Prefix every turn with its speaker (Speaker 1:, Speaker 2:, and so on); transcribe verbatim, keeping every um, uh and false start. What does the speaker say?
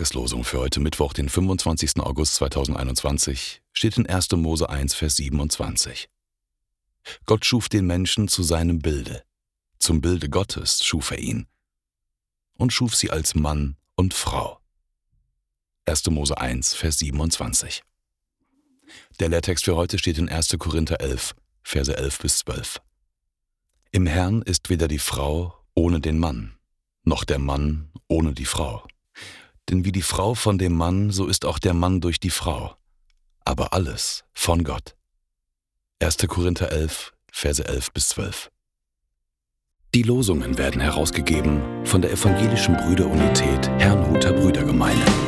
Speaker 1: Tageslosung für heute Mittwoch, den fünfundzwanzigsten August zweitausendeinundzwanzig, steht in erster Mose eins, Vers siebenundzwanzig. Gott schuf den Menschen zu seinem Bilde. Zum Bilde Gottes schuf er ihn und schuf sie als Mann und Frau. erster Mose eins, Vers siebenundzwanzig. Der Lehrtext für heute steht in erster Korinther elf, Verse elf bis zwölf. Im Herrn ist weder die Frau ohne den Mann, noch der Mann ohne die Frau. Denn wie die Frau von dem Mann, so ist auch der Mann durch die Frau. Aber alles von Gott. erster Korinther elf, Verse elf bis zwölf. Die Losungen werden herausgegeben von der Evangelischen Brüderunität Herrnhuter Brüdergemeine.